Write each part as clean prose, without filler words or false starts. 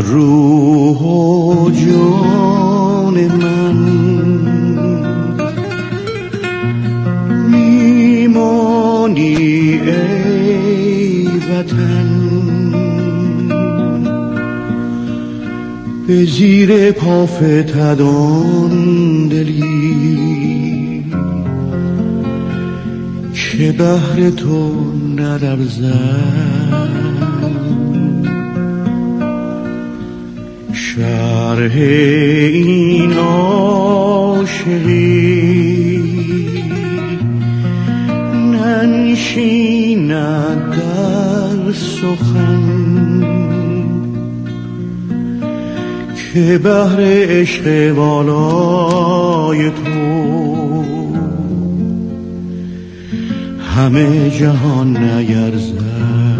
روح و جان من میمانی ای وطن، به زیر پا فتدان دلی که بهر تو نلرزد. شرح این عاشقی ننشیند در سخن که بهر عشق والای تو همه جهان نیرزد.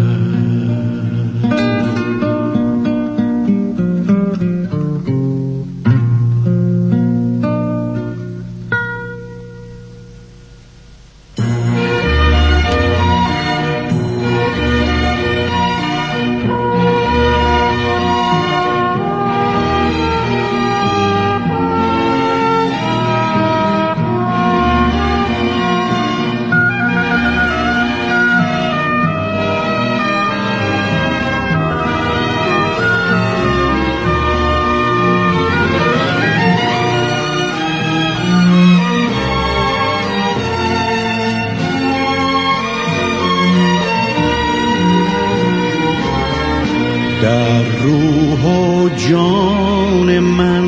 در روح و جان من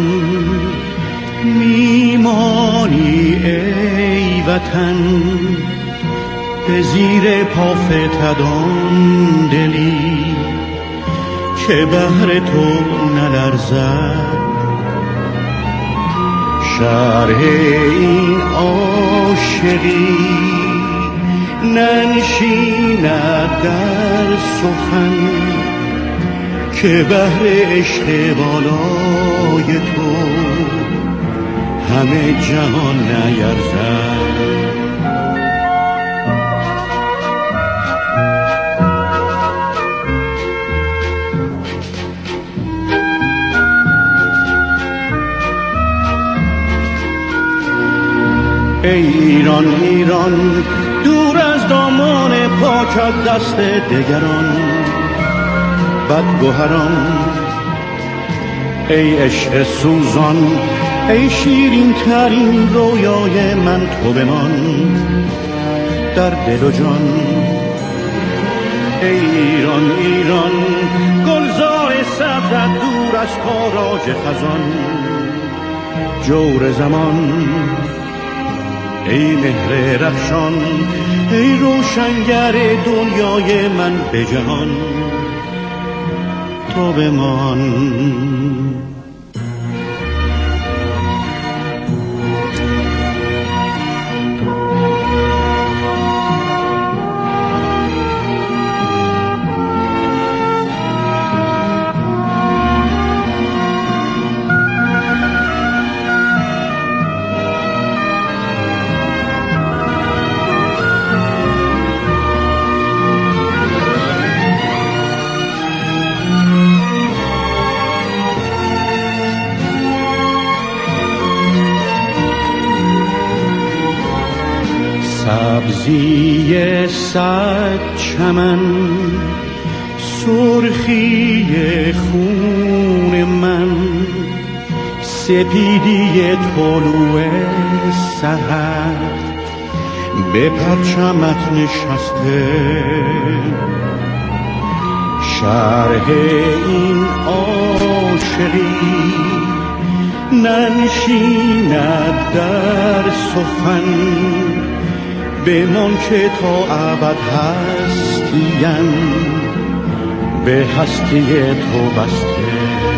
میمانی ای وطن، به زیر پا فتدان دلی که بهر تو نلرزد. شرح این عاشقی ننشیند در سخن که بهر عشق بالای تو همه جهان نیرزد. ای ایران ایران دور از دامان پاکت دست دگران بدگوهران، ای عشق سوزان ای شیرین ترین رویای من تو بمان در دل و جان. ای ایران ایران گلزار صبرت دور از تاراج خزان جور زمان، ای مهر رخشان ای روشنگر دنیای من به جهان تو بمان. سبزی صد چمن سرخی خون من، سپیدی طلوع سحر به پرچمت نشسته. شرح این عاشقی ننشیند در سخن بمان که تا ابد هستیم به هستی تو بسته.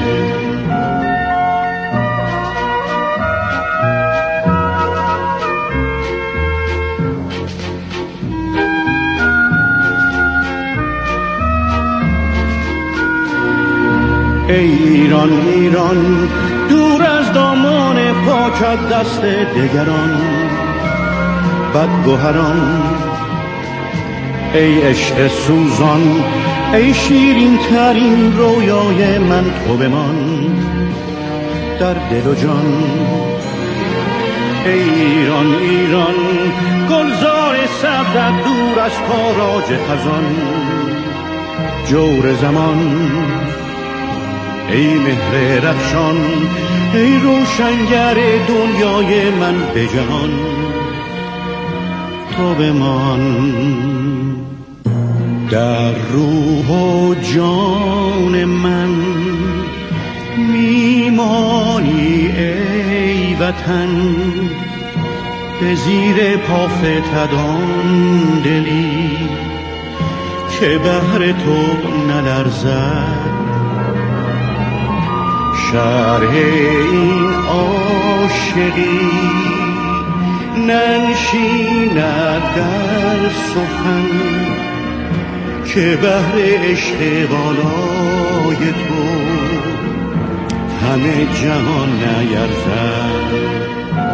ای ایران ایران دور از دامان پاکت دست دگران بدگوهران، ای عشق سوزان ای شیرین ترین رویای من تو بمان در دل و جان. ای ایران ایران گلزار سبزت دور از تاراج خزان جور زمان. ای مهر رخشان ای روشنگر دنیای من به جهان تو بمان. در روح و جان من میمانی ای وطن به زیر پا فتدان دلی که بهر تو نلرزد. شرح این عاشقی ننشیند در سخن که بهر عشق بالای تو همه جهان نیرزد.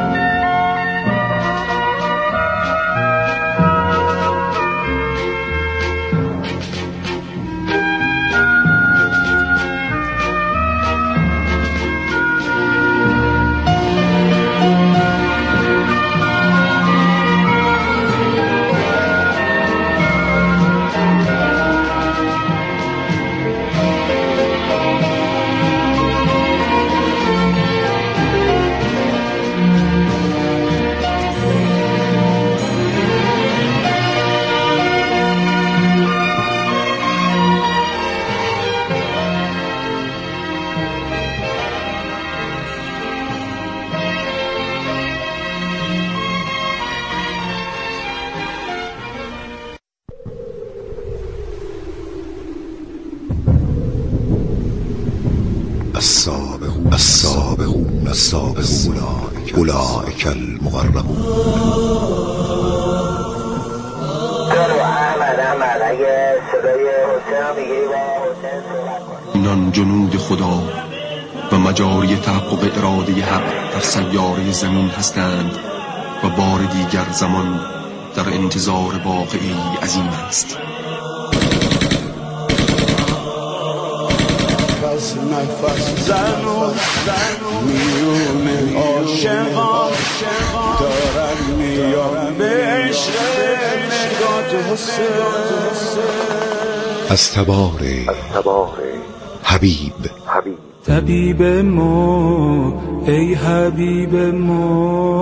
السابقون اولئک المقربون. اینان جنود خدا و مجاری تحقق اراده حق در سیاره زمین هستند و بار دیگر زمان در انتظار واقعی عظیم است. نفس زن و میون عاشقان دارن میان به عشق نگات حسین از تبار حبیب. طبیب ما ای حبیب ما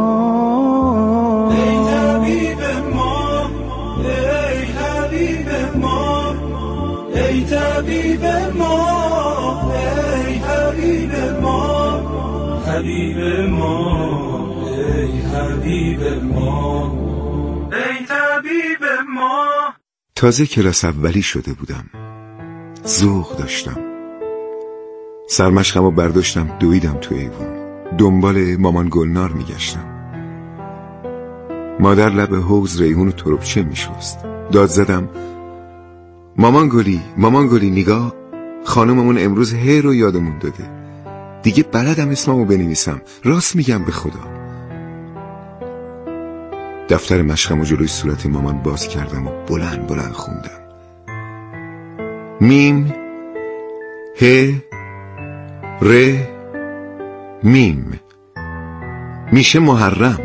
ای طبیب ما ای حبیب ما ای طبیب ما ای حبیب ما حبیب ما ای حبیب ما ای طبیب ما. تازه کلاس اولی شده بودم، ذوق داشتم. سرمشقمو برداشتم دویدم تو ایوون، دنبال مامان گلنار میگشتم. مادر لب حوض ریحون و تربچه میشست. داد زدم مامان گلی نگاه، خانوممون امروز هی رو یادمون داده. دیگه بلدم اسممو بنویسم، راست میگم به خدا. دفتر مشقمو جلوی صورت مامان باز کردم و بلند خوندم. میم ه ر میم میشه محرم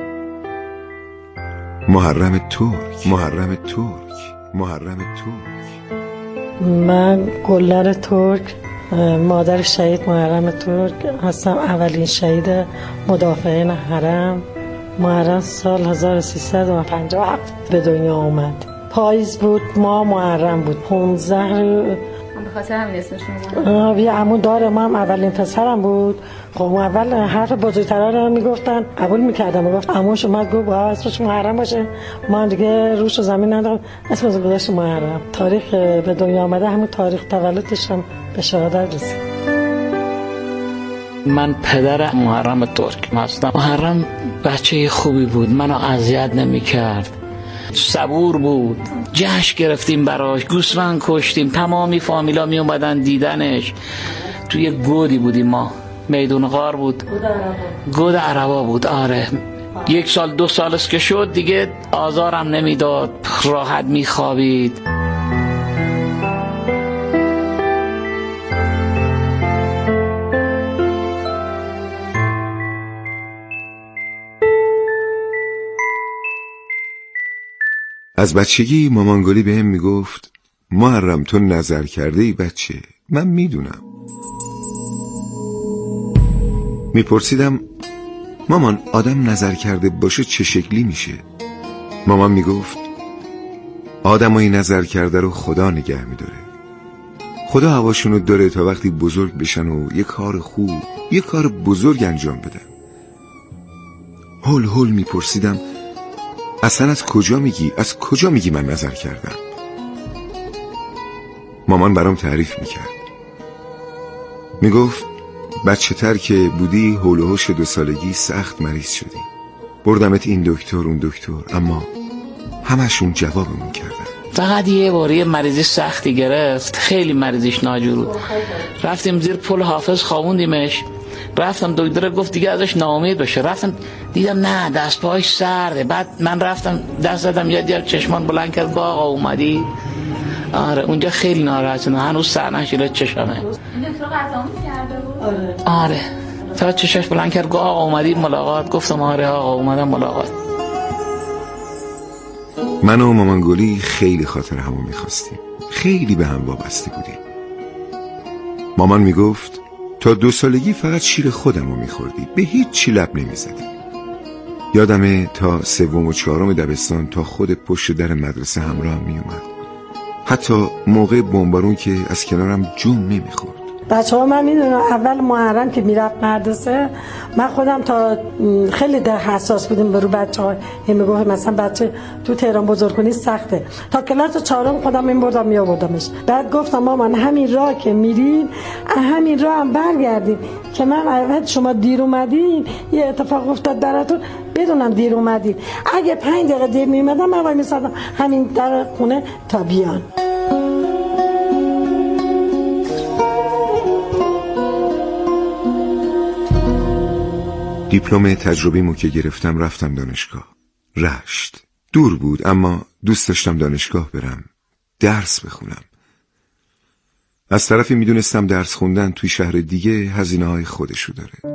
ترک. من گلنار ترک، مادر شهید محرم ترک هستم. اولین شهید مدافعین حرم. محرم سال 1357 به دنیا اومد. پاییز بود، ما محرم بود. 15 به خاطر همین اسمشون اومد. یه عمو داره، ما هم اولین پسرم بود. خب اول حرف بزرگترا رو میگفتن، قبول میکردم. گفت عموش اومد گفت با اسمش محرم باشه. ما دیگه روش و زمین ندارم، اسمش گذاشت محرم. تاریخ به دنیا آمده همون تاریخ تولدش هم به شهادت رسید. من پدر محرم ترک هستم. محرم بچه خوبی بود، منو اذیت نمی‌کرد، صبور بود. جشن گرفتیم براش، گوسفند کشتیم، تمامی فامیلا می اومدن دیدنش. توی گودی بودیم ما، میدون غار بود، گود عربا بود. آره 1 سال 2 سال است که شد، دیگه آزارم نمیداد، راحت میخوابید. از بچگی مامان گلی بهم میگفت محرم تو نظر کرده ای بچه، من میدونم. میپرسیدم مامان آدم نظر کرده باشه چه شکلی میشه؟ مامان میگفت آدمایی نظر کرده رو خدا نگه میداره. خدا هواشونو داره تا وقتی بزرگ بشن و یه کار خوب، یه کار بزرگ انجام بدن. هول میپرسیدم اصلا از کجا میگی من نظر کردم؟ مامان برام تعریف میکرد. میگفت بچه تر که بودی هول و هوش 2 سالگی سخت مریض شدی، بردمت این دکتر اون دکتر، اما همشون جوابمون کردن. فقط یه باری مریضی سختی گرفت، خیلی مریضیش ناجور بود. رفتیم زیر پل حافظ خوابوندیمش، رفتم دکتر گفت دیگه ازش ناامید بشه. رفتم دیدم نه دست پاش سرده. بعد من رفتم دست زدم یه چشمان بلند کرد آقا اومدی. آره اونجا خیلی ناراحت شدم، هنوز سر نشیله چشمه. این دکتر قضا کرده بود؟ آره تا چشش بلند کرد آقا اومدی ملاقات. گفتم آره آقا اومدم ملاقات. من و مامان گلی خیلی خاطر همو میخواستیم، خیلی به هم وابسته بودیم. مامان میگفت تا 2 سالگی فقط شیر خودمو میخوردی، به هیچ چی لب نمیزدی. یادمه تا 3 و 4 دبستان تا خود پشت در مدرسه همراه میومد، حتی موقع بمبارون که از کنارم جون نمیخورد. بچه‌ها من میدونم اول محرم که میرفت مدرسه، من خودم تا خیلی حساس بودیم برو بچه‌ها. میگفت مثلا بچه تو تهران بزرگ کنی سخته. تا کلاس 4 خودم میبردم میآوردمش. بعد گفتم مامان همین راه که میرین همین راه هم برگردین که من اگه شما دیر اومدین یه اتفاق افتاد براتون بدونم دیر اومدین. اگه 5 دقیقه دیر میومدم من وای میسادم همین در خونه تا بیان. دیپلم تجربیمو که گرفتم رفتم دانشگاه رشت. دور بود اما دوست داشتم دانشگاه برم، درس بخونم. از طرفی میدونستم درس خوندن توی شهر دیگه هزینه‌های خودشو داره.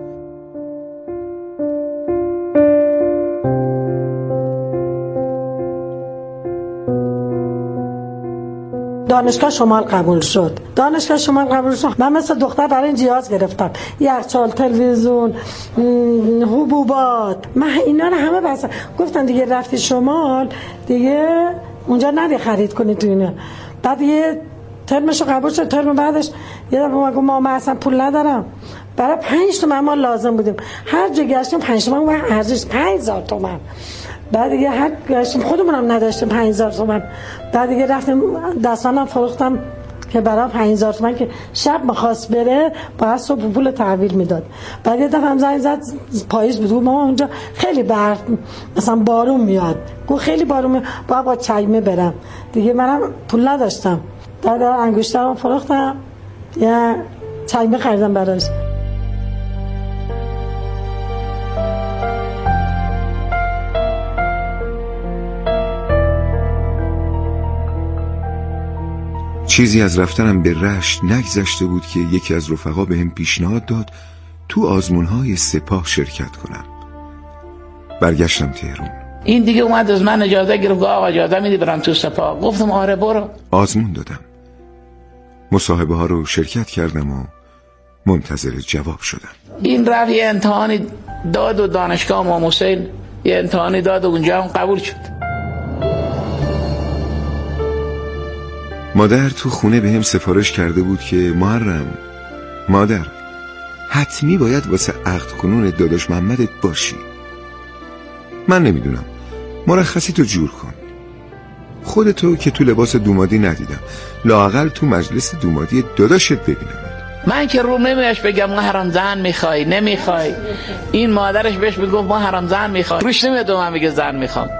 دانشگاه شمال قبول شد. من مثل دختر برای این جهاز گرفتم، یخچال، تلویزیون، حبوبات، من اینا رو همه بستم. گفتن دیگه رفتی شمال دیگه اونجا نری خرید کنی تو اینا. بعد یه ترمشو قبول شد. ترم بعدش یه دفعه ما گفتم من اصلا پول ندارم. برای 5 تومن ما لازم بودیم، هر جا گشتیم 5 تومن و ارزش 5000 تومن. بعد دیگه هر گشتیم خودمونم نداشتیم 5000 تومن. بعد دیگه رفتیم دستانم فروختم که برای 5000 تومن که شب می‌خواست بره باید صبح پول تحویل میداد. بعد یه دفعه هم زنگ زد پاییز بود، ما اونجا خیلی مثلا بارون میاد، گفت خیلی بارون میاد با چایمه برم. دیگه منم پول نداشتم. بعد انگشترم فروختم یا چایمه خریدم براش. چیزی از رفتنم به رشت نگذشته بود که یکی از رفقا بهم پیشنهاد داد تو آزمون‌های سپاه شرکت کنم. برگشتم تهران. این دیگه اومد از من اجازه گرفت آقا اجازه میدی برم تو سپاه؟ گفتم آره برو. آزمون دادم، مصاحبه ها رو شرکت کردم و منتظر جواب شدم. این رفت یه امتحانی داد و دانشگاه امام حسین یه امتحانی داد و اونجا هم قبول شد. مادر تو خونه بهم سفارش کرده بود که محرم مادر حتمی باید واسه عقد کنون داداش محمدت باشی. من نمیدونم، مرخصی تو جور کن. خودتو که تو لباس دومادی ندیدم، لااقل تو مجلس دومادی داداشت ببینم. من که رو نمیاش بگم ما حرام میخوای نمیخوای، این مادرش بهش میگفت ما حرام میخوای، روش نمیاد من میگه زن میخوام.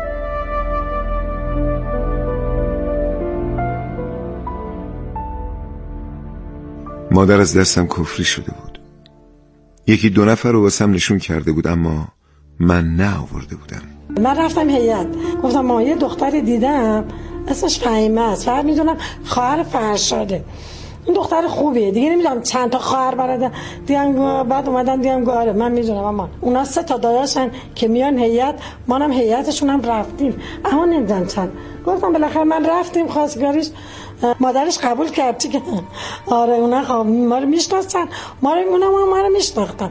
مادر از دستم کفری شده بود. 1-2 نفر رو واسم نشون کرده بود اما من نه آورده بودم. من رفتم هیئت گفتم ما یه دختری دیدم اسمش فهیمه است، فقط میدونم خواهر فرشاده. این دختر خوبیه دیگه. نمیدونم چند تا خواهر برادر دیدم، بعد اومدن دیدم آره من میدونم اما اونا 3 تا داداشن که میان هیئت، منم هیئتشون هم رفتیم اما نمیدونم چند. گفتم بالاخره من رفتیم خواستگاریش، مادرش قبول کرد که آره اونا ما رو میشناسن، ما رو میشناختن.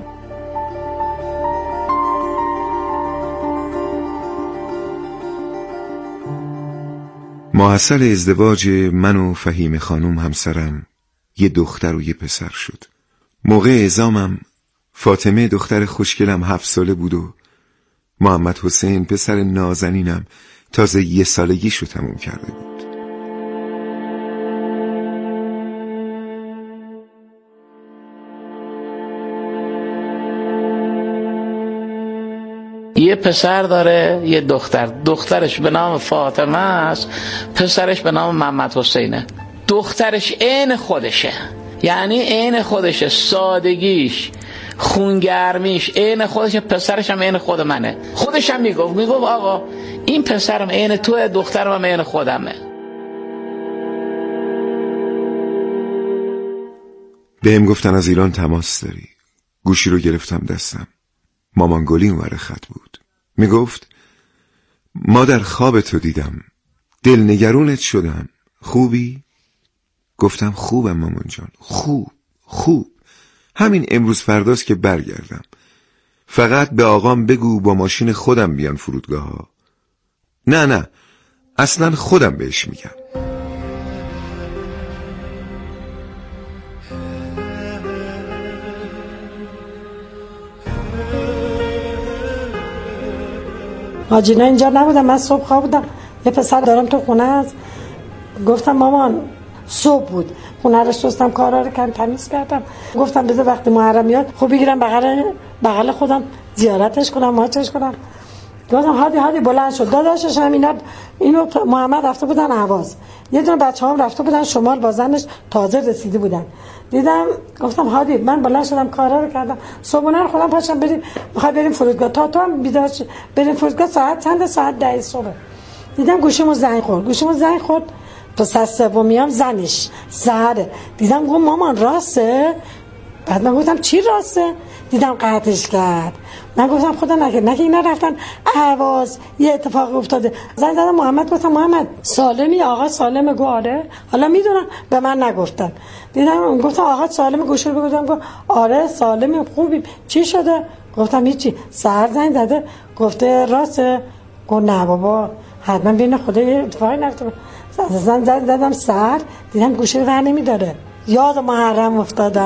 ماحصل ازدواج من و فهیم خانم همسرم یه دختر و یه پسر شد. موقع اعزامم فاطمه دختر خوشگلم 7 ساله بود و محمد حسین پسر نازنینم تازه 1 سالگیشو تموم کرده بود. یه پسر داره یه دخترش به نام فاطمه است، پسرش به نام محمد حسینه. دخترش عین خودشه، یعنی عین خودشه، سادگیش خونگرمیش عین خودشه، پسرش هم عین خود منه. خودش هم میگفت آقا این پسرم عین توه، دخترم هم عین خودمه. بهم گفتن از ایران تماس داری. گوشی رو گرفتم دستم. مامان گلی اونور خط بود. میگفت ما در خواب تو دیدم، دلنگرونت شدم، خوبی؟ گفتم خوبم مامان جان، خوب. همین امروز فرداست که برگردم. فقط به آقام بگو با ماشین خودم بیان فرودگاه ها. نه اصلا خودم بهش میگم. حاجینا اینجا نبودم، من صبح خواب بودم، یه پسر دارم تو خونه است. گفتم مامان صبح بود، خونه رو شستم، کارا رو تمیز کردم. گفتم بذار وقتی محرم میاد خب بگیرم بغل خودم زیارتش کنم، ماچش کنم. گفتم هادی بلند شد. داداشش هم اینو محمد رفته بودن اهواز، یه دونه بچه‌هام رفته بودن شمال با زنش تازه رسیده بودن. دیدم گفتم هادی من بلند شدم کارا رو کردم، صبحونه رو خودم پاشم بریم فرودگاه. تا هم بیدار بریم فرودگاه. ساعت 10 صبح. دیدم گوشیمو زنگ خورد. پس از سومیام زنش سهره. دیدم گفتم مامان راسته؟ بعد من گفتم چی راسته؟ دیدم قطعش کرد. من گفتم خدا نگه اینا رفتن اهواز، یه اتفاق افتاده. زنگ زدم محمد، گفتم محمد سالمی؟ آقا سالمه؟ گفت آره. حالا میدونم به من نگفتن. دیدم گفتم آقا سالمه؟ گوشو بگم. گفت آره سالمه، خوبی. چی شده؟ گفتم هیچی. سحر زنگ زده گفته راسته؟ گفت نه بابا حتما بین خدا یه اتفاقی نفته. زنگ زدم سحر، دیدم گوشی ور نمیداره. یاد محرم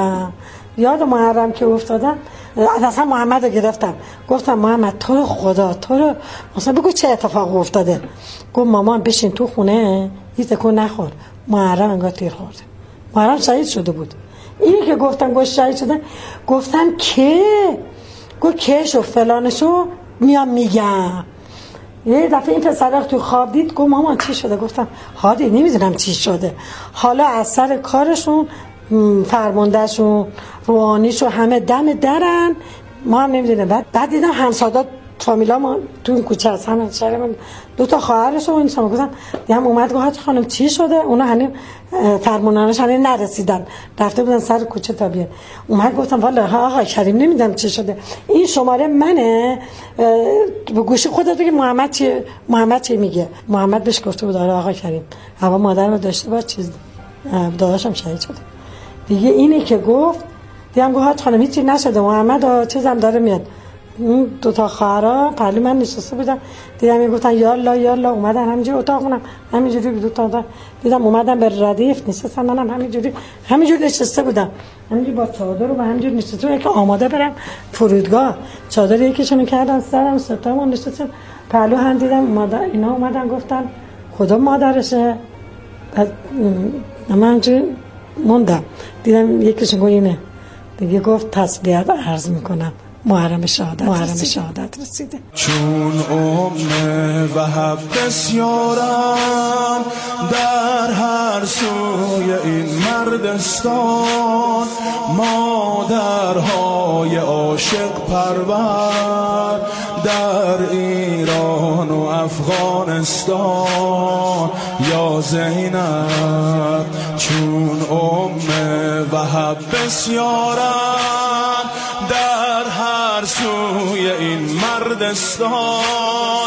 که افتادم. اصلا محمد رو گرفتم، گفتم محمد تو رو خدا مثلا بگو چه اتفاق افتاده. گفت مامان بشین تو خونه هیچ تکون نخور، محرم انگار تیر خورده. محرم شهید شده بود. اینی که گفتم گوش شهید شده، گفتم که گفت کشو فلانشو میام میگم. یه دفعه این پسر تو خواب دید، گفت مامان چی شده؟ گفتم هادی نمیدونم چی شده، حالا از سر کارشون فرماندهشون روحانیشون همه دم درن، ما هم نمیدونیم. بعد دیدم همسادات فامیلا ما تو این کوچه هست، همه شهرمون 2 تا خواهرشون اینجا. گفتم دیدم اومد گفت خانم چی شده؟ اونا هنوز فرماندهاش هنوز نرسیدن، رفته بودن سر کوچه تا بیان. اومد گفتم والا آقا کریم نمیدونم چی شده، این شماره منه، به گوشی خودت بگی محمد چی میگه. محمد بهش گفته بود آره آقا کریم هوا مادر رو داشته باش، چیز داداشم شهید شده دیگه. اینی که گفت دیدم گفت خانم هیچی نشده، محمد چیزم داره میاد. اون 2 تا خواهرا پهلو من نشسته بودن، دیدم میگفتن یالا اومدن همینجوری اتاقمونم همینجوری 2 تا دیدم اومدن به ردیف نشستن، منم همینجوری نشسته بودم، همینجوری با چادر و همینجوری نشسته بودم که آماده برم فرودگاه. چادر یکیشونو کردن سرم، ستامون نشستیم پهلو هم. دیدم اینا اومدن گفتن خدا مادرشه. من همینجوری موندم. دیدم یکیشون گفت اینه دیگه، گفت تسلیت عرض میکنم محرم شهادت رسیده. چون وهب بسیارن در هر سوی این مردستان، مادرهای عاشق پرور در ایران و افغانستان. یا زینب چون مذهب بسیارند در هر سوی این مردستان،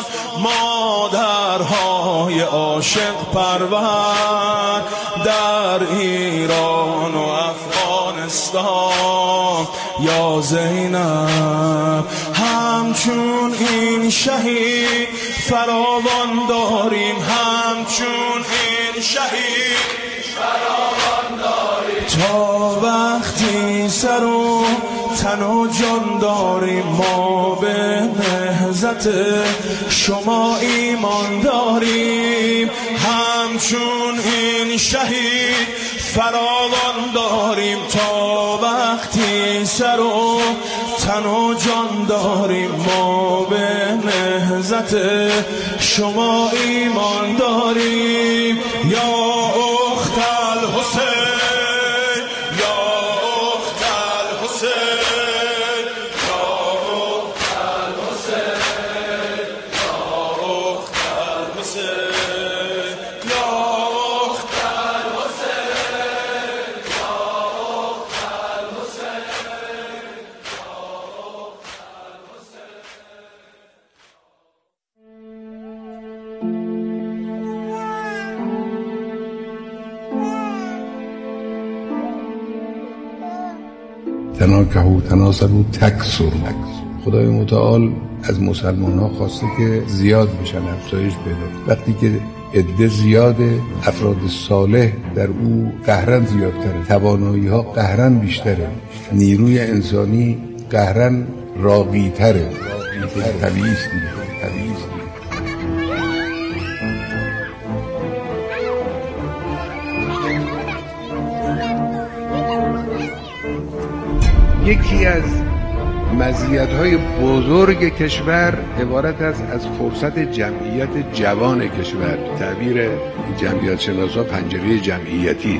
مادرهای عاشق پرور در ایران و افغانستان. یا زینب همچون این شهید فراوان داریم، همچون این شهید فراوان داریم، تا وقتی سر و تن و جان داریم. ما به نهضت شما ایمان داریم، همچون این شهید فراوان داریم، تا وقتی سر و تن و جان داریم. ما به نهضت شما ایمان داریم. یا اخت الحسین، یا اخت الحسین، یا اخت الحسین، یا اخت الحسین، یا اخت الحسین، یا اخت تناکحوا تناسلوا تکثروا. خدای متعال از مسلمان ها خواسته که زیاد بشن، افزایش پیدا. وقتی که عده زیاده، افراد صالح در او قهرن زیادتره، توانایی ها قهرن بیشتره، نیروی انسانی قهرن راقی‌تره. طبیعی است دیگه. یکی از مزیت‌های بزرگ کشور عبارت است از فرصت جمعیت جوان کشور. تعبیر جمعیت شناسا پنجره جمعیتی.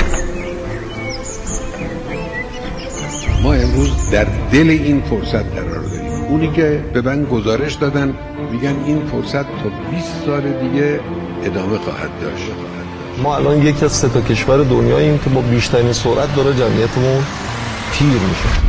ما امروز در دل این فرصت قرار داریم. اونی که به من گزارش دادن میگن این فرصت تا 20 سال دیگه ادامه خواهد داشت. ما الان یکی از 3 تا کشور دنیاییم که با بیشترین سرعت داره جمعیتمون پیر میشه.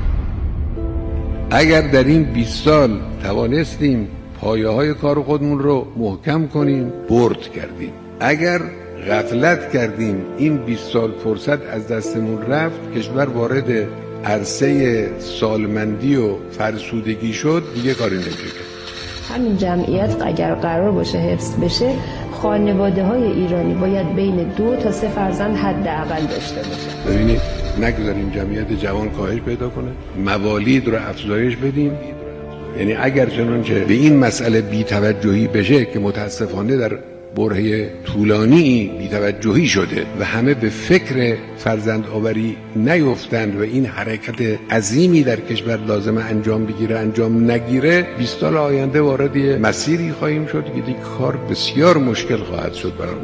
اگر در این 20 سال توانستیم پایه‌های کار خودمون رو محکم کنیم، برد کردیم. اگر غفلت کردیم، این 20 سال فرصت از دستمون رفت، کشور وارد عرصه سالمندی و فرسودگی شد، دیگه کاری نمیشه. همین جمعیت اگر قرار باشه حفظ بشه، خانواده‌های ایرانی باید بین 2 تا 3 فرزند حداقل داشته باشه. ببینید، نگذاریم جمعیت جوان کاهش پیدا کنه، موالید رو افزایش بدیم. یعنی اگر چنانچه به این مسئله بی‌توجهی بشه که متاسفانه در برهه طولانی بی‌توجهی شده و همه به فکر فرزند آوری نیفتند و این حرکت عظیمی در کشور لازم انجام بگیره انجام نگیره، 20 سال آینده وارد مسیری خواهیم شد که دیگه کار بسیار مشکل خواهد شد برامون.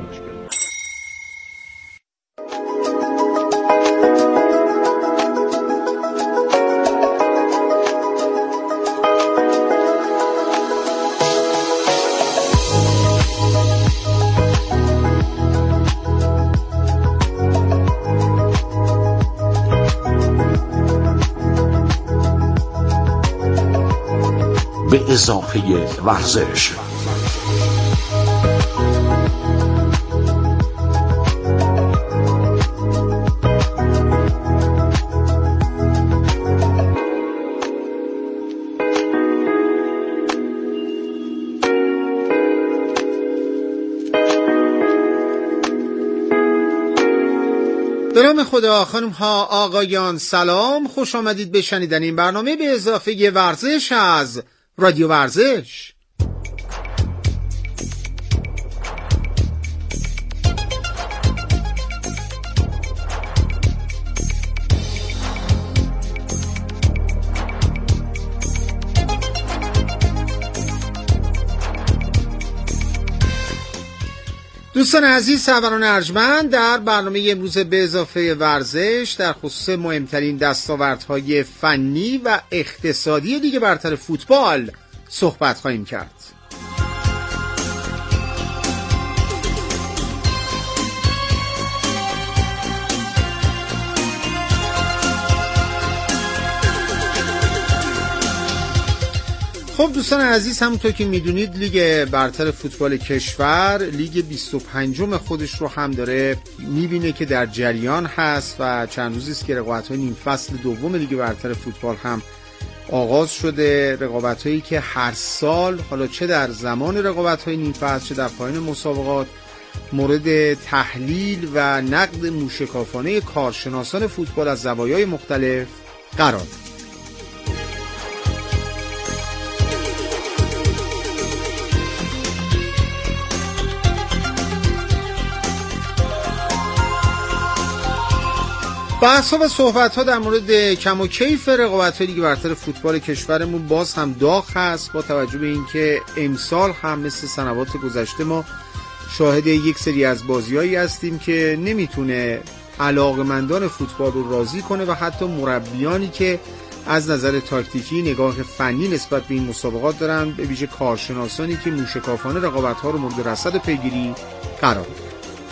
به اضافه ورزش. به نام خدا. خانم ها آقایان سلام، خوش آمدید به شنیدن این برنامه به اضافه ورزش از رادیو ورزش. دوستان عزیز، سروران ارجمند، در برنامه امروز به اضافه ورزش در خصوص مهمترین دستاوردهای فنی و اقتصادی لیگ برتر فوتبال صحبت خواهیم کرد. خب دوستان عزیز، همونطور که میدونید لیگ برتر فوتبال کشور لیگ 25م خودش رو هم داره میبینه که در جریان هست و چند روزی است که رقابت‌های نیم فصل دوم لیگ برتر فوتبال هم آغاز شده. رقابت‌هایی که هر سال حالا چه در زمان رقابت‌های نیم فصل چه در پایان مسابقات مورد تحلیل و نقد موشکافانه کارشناسان فوتبال از زوایای مختلف قرار داد. بحث‌ها و صحبت‌ها در مورد کم و کیف رقابت‌های لیگ برتر فوتبال کشورمون باز هم داغ هست، با توجه به اینکه امسال هم مثل سنوات گذشته ما شاهد یک سری از بازی‌هایی هستیم که نمیتونه علاقه‌مندان فوتبال رو راضی کنه و حتی مربیانی که از نظر تاکتیکی نگاه فنی نسبت به این مسابقات دارن، به ویژه کارشناسانی که موشکافانه رقابت‌ها رو مورد رصد و پیگیری قرار دادن.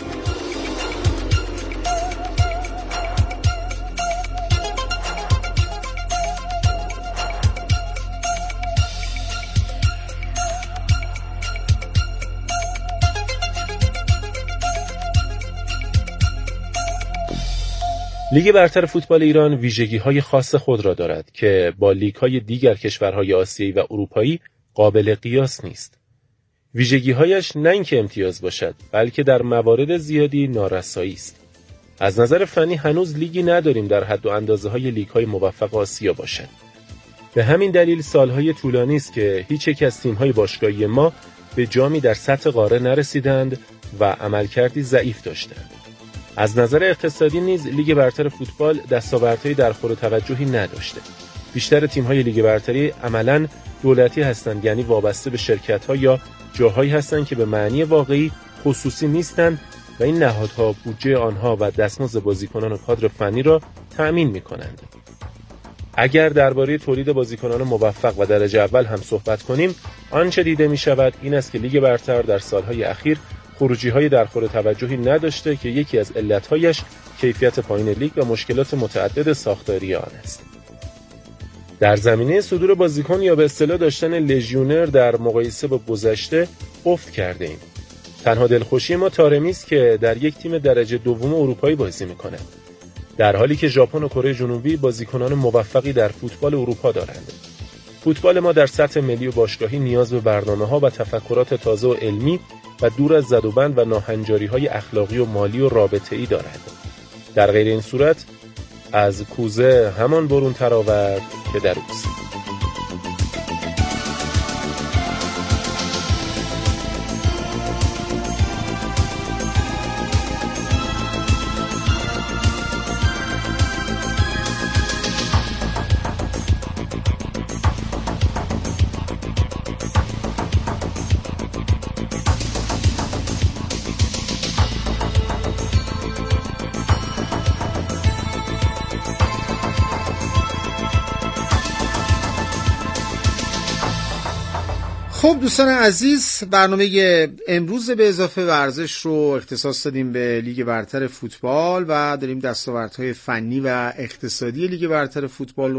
لیگ برتر فوتبال ایران ویژگی‌های خاص خود را دارد که با لیگ‌های دیگر کشورهای آسیایی و اروپایی قابل قیاس نیست. ویژگی‌هایش نه اینکه امتیاز باشد، بلکه در موارد زیادی نارسایی است. از نظر فنی هنوز لیگی نداریم در حد و اندازه‌های لیگ‌های موفق آسیا باشد. به همین دلیل سالهای طولانی است که هیچ یک از تیم‌های باشگاهی ما به جامی در سطح قاره نرسیدند و عملکردی ضعیف داشتند. از نظر اقتصادی نیز لیگ برتر فوتبال دستاوردهای درخور توجهی نداشته. بیشتر تیم‌های لیگ برتری عملاً دولتی هستند، یعنی وابسته به شرکت‌ها یا جاهایی هستند که به معنی واقعی خصوصی نیستند و این نهادها بودجه آنها و دستمزد بازیکنان و کادر فنی را تأمین می‌کنند. اگر درباره تولید بازیکنان موفق و درجه اول هم صحبت کنیم، آنچه دیده می‌شود این است که لیگ برتر در سال‌های اخیر خروجی‌های درخور توجهی نداشته که یکی از علت‌هایش کیفیت پایین لیگ و مشکلات متعدد ساختاری آن است. در زمینه صدور بازیکن یا به اصطلاح داشتن لژیونر در مقایسه با گذشته افت کرده ایم. تنها دلخوشی ما طارمی است که در یک تیم درجه دوم اروپایی بازی می‌کند، در حالی که ژاپن و کره جنوبی بازیکنان موفقی در فوتبال اروپا دارند. فوتبال ما در سطح ملی و باشگاهی نیاز به برنامه‌ها و تفکرات تازه و علمی و دور از زدوبند و ناهنجاری‌های اخلاقی و مالی و رابطه‌ای دارد. در غیر این صورت از کوزه همان برون تراورد که در اوست. خب دوستان عزیز، برنامه امروز به اضافه ورزش رو اختصاص دادیم به لیگ برتر فوتبال و داریم دستاوردهای فنی و اقتصادی لیگ برتر فوتبال